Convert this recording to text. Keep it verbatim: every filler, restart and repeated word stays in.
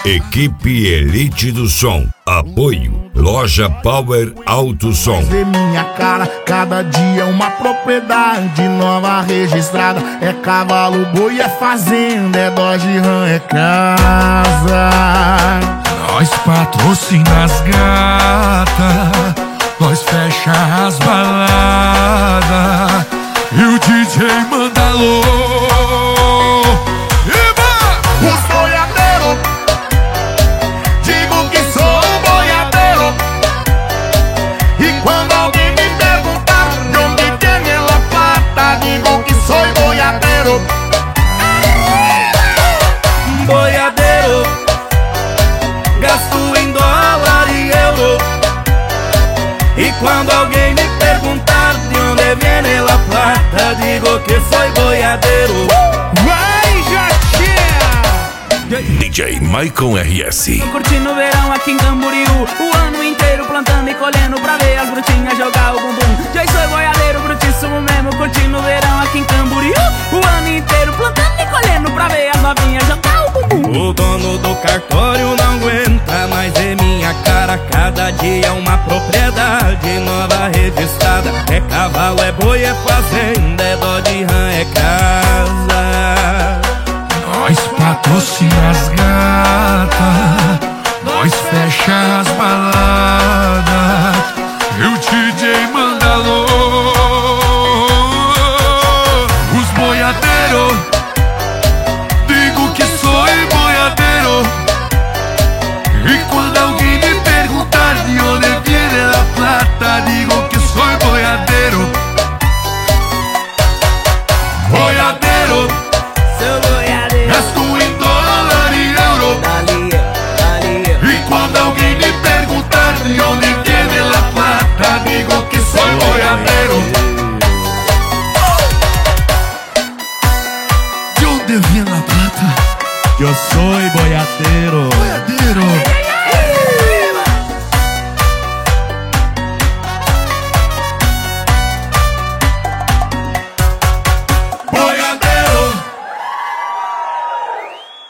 Equipe Elite do Som. Apoio Loja Power Alto Som. Vê minha cara, cada dia uma propriedade nova registrada. É cavalo, boi, é fazenda, é Dodge Ram, é casa. Nós patrocina as gata, nós fecha as baladas e o D J manda alô. Os boiadeiros, digo que sou boiadeiro. E quando alguém me perguntar de onde tem ela plata, digo que sou boiadeiro. Boiadeiro, gasto em dólar e euro. E quando alguém me perguntar de onde vem la plata, digo que sou boiadeiro. Vai, Jatinha! D J Michael R S. Curtindo o verão aqui em Camboriú, o ano inteiro plantando e colhendo pra ver as brutinhas jogar o bumbum. Já sou boiadeiro, brutíssimo mesmo, curtindo o verão aqui em Camboriú, o ano inteiro plantando e colhendo pra ver as novinhas jogar o bumbum. O dono do cartório não aguenta mais ver minha cara, cada dia é uma propriedade nova registrada. É cavalo, é boi, é fazenda, é Dodge Ram, é casa. Nós patrocina as gata, nós fecha as baladas e o D J manda alô. Os boiadeiros, digo que sou boiadeiro. E quando alguém me perguntar de onde vem a plata, digo que sou boiadeiro. Boiadeiro, Sou boiadeiro, gasto em dólar e euro. dali, dali. E quando alguém me perguntar de onde vem a plata, digo que sou boiadeiro. De onde vem a plata? Eu sou boiadeiro. Boiadeiro.